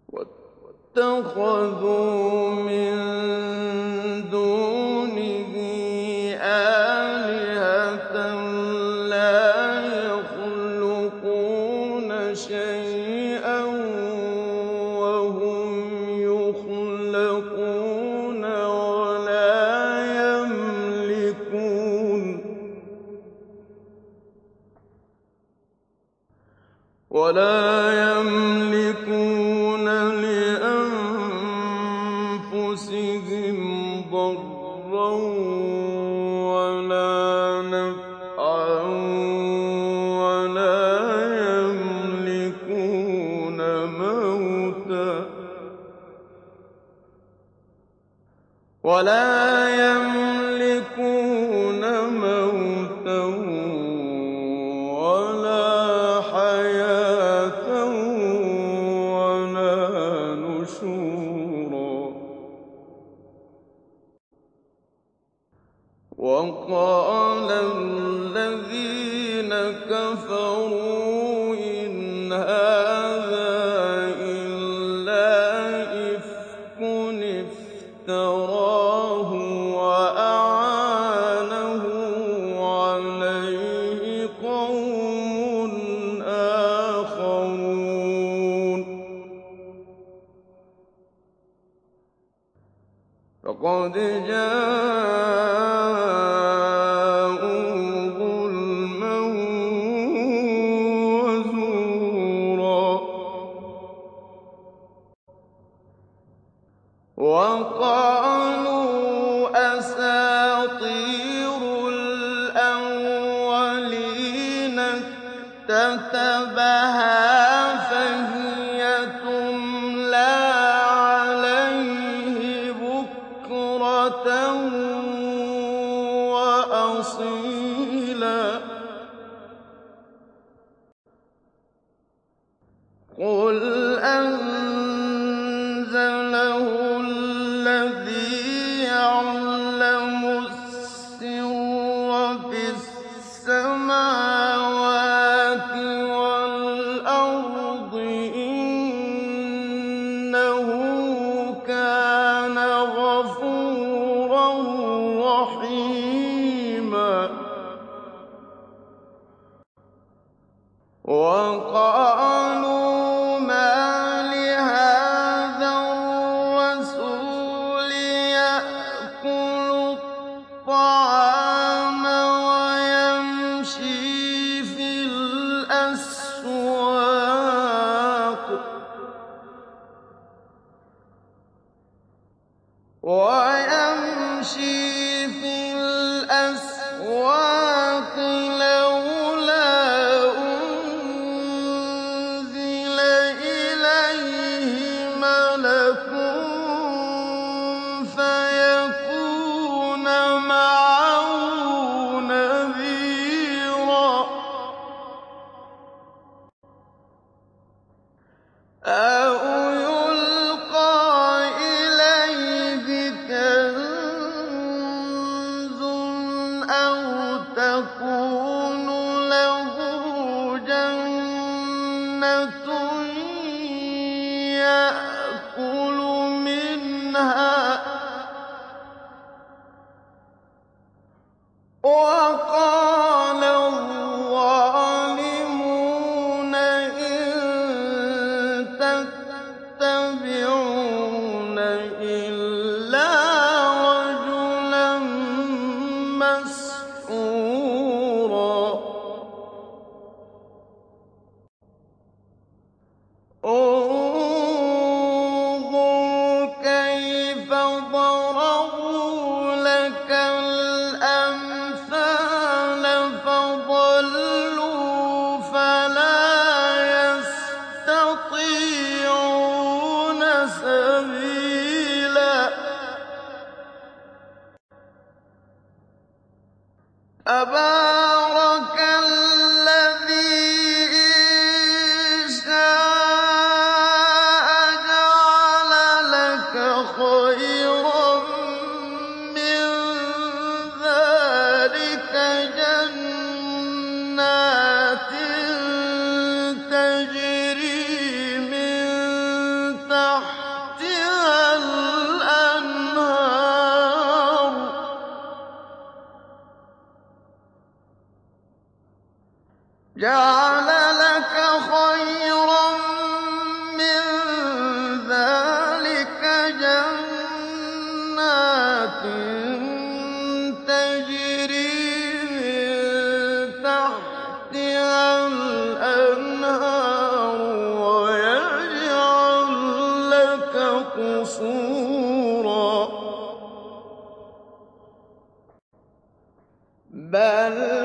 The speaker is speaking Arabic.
وَاتَّخَذُوا مِن دُونِهِ آلِهَةً لَّا يَخْلُقُونَ شَيْئًا وَهُمْ يُخْلَقُونَ وَلَا يَمْلِكُونَ لِأَنفُسِهِمْ ضَرًّا وَلَا نَفْعًا وَلَا يَمْلِكُونَ مَوْتًا وَلَا حَيَاةً وَلَا نُشُورًا. وَقَالَ الَّذِينَ كَفَرُوا إِنْ هَٰذَا إِلَّا إِفْكٌ افْتَرَاهُ وَأَعَانَهُ عَلَيْهِ قَوْمٌ آخَرُونَ. فَقَدْ جَاءُوا ظُلْمًا وَزُورًا. وَقَالُوا أَسَاطِيرُ الْأَوَّلِينَ اكْتَتَبَهَا فَهِيَ تُمْلَىٰ عَلَيْهِ بُكْرَةً وَأَصِيلًا. قُلْ أَنزَلَهُ الَّذِي يَعْلَمُ السِّرَّ فِي السَّمَاوَاتِ وَالْأَرْضِ ۚ إِنَّهُ كَانَ غَفُورًا رَّحِيمًا. وَقَالُوا مَا لِهَٰذَا الرَّسُولِ يَأْكُلُ الطَّعَامَ وَيَمْشِي فِي الْأَسْوَاقِ لَوْلَا أُنزِلَ إِلَيْهِ مَلَكٌ فَيَكُونَ مَعَهُ نَذِيرًا. أَوْ يُلْقَىٰ إِلَيْهِ كَنزٌ أَوْ تَكُونُ لَهُ جَنَّةٌ يَأْكُلُ مِنْهَا ۚ وَقَالَ الظَّالِمُونَ إِن تَتَّبِعُونَ إِلَّا رَجُلًا مَّسْحُورًا. انظُرْ كَيْفَ ضَرَبُوا لَكَ الْأَمْثَالَ فَضَلُّوا فَلَا يَسْتَطِيعُونَ سَبِيلًا. تَبَارَكَ الَّذِي إِن شَاءَ جَعَلَ لَكَ خَيْرًا مِّن ذَٰلِكَ جَنَّاتٍ تَجْرِي مِن جَعَلَ لَكَ خَيْرًا مِّن ذَٰلِكَ جَنَّاتٍ تَجْرِي مِن تَحْتِهَا الْأَنْهَارُ وَيَجْعَل لَّكَ قُصُورًا